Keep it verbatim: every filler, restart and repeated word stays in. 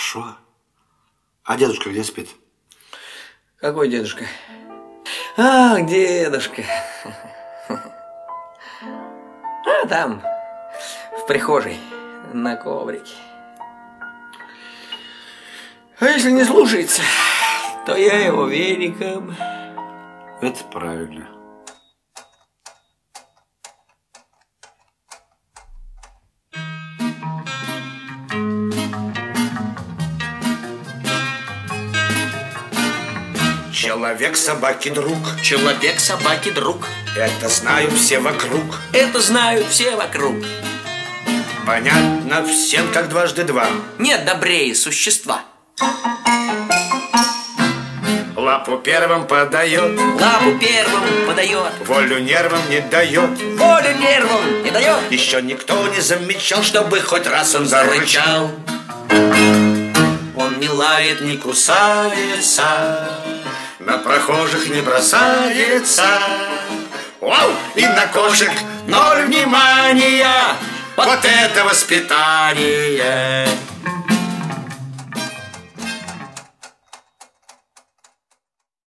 Хорошо. А дедушка где спит? Какой дедушка? Ах, дедушка. А там, в прихожей, на коврике. А если не слушается, то я его веником. Это правильно. Человек собаки друг. Человек собаки друг. Это знают все вокруг. Это знают все вокруг. Понятно всем, как дважды два. Нет добрее существа. Лапу первым подает. Лапу первым подает. Волю нервам не дает. Волю нервам не дает. Еще никто не замечал, чтобы хоть раз он зарычал. Он не лает, не кусается, на прохожих не бросается. Вау! И на кошек ноль внимания. Вот это воспитание!